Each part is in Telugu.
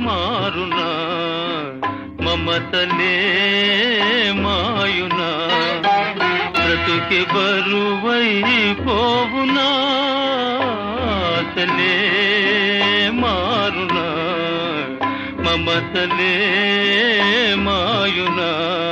మారునా మమతలే మాయునా బ్రతుకే బరువై పోవునా ఆశలే మారునా మమతలే మాయునా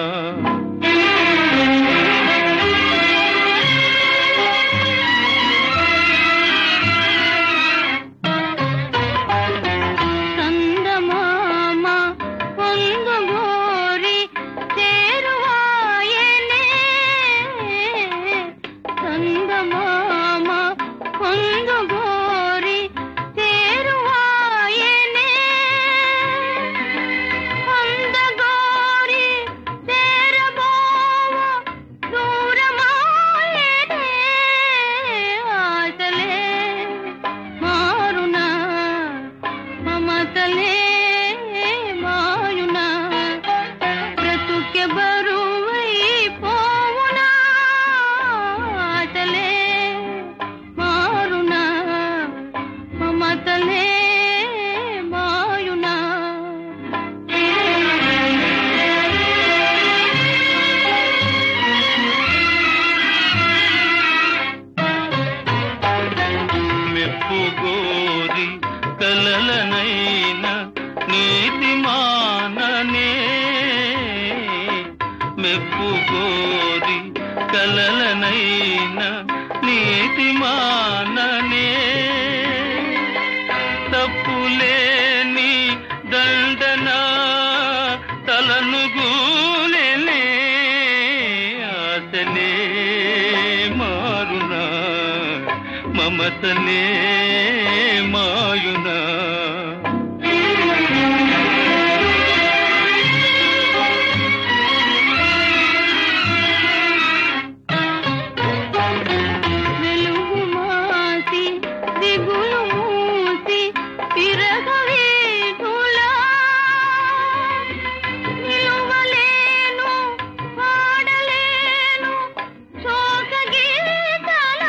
మెప్పుగోరి కలలనైనా నీతి మాననే మెప్పుగోరి కలలనైనా నీతి మాననే తప్పులేని దండన తలను గూలెనే ఆశలే మారునా మమతలే మాయునా వెలుగు మాసి దిగులు మూసి తిరగవేటులా నిలువలేను పాడలేను శోక గీతలా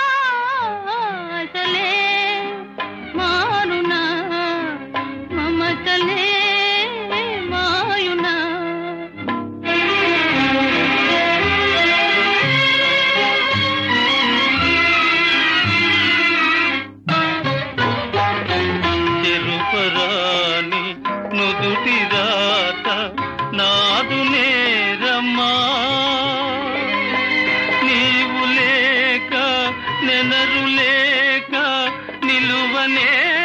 ఆశలే మారునా మమతలే మాయునా చెరుపరాని నుదుటి రాత నాదు నేరమ్మా నీవు లేక నెనరు లేక నిలువనే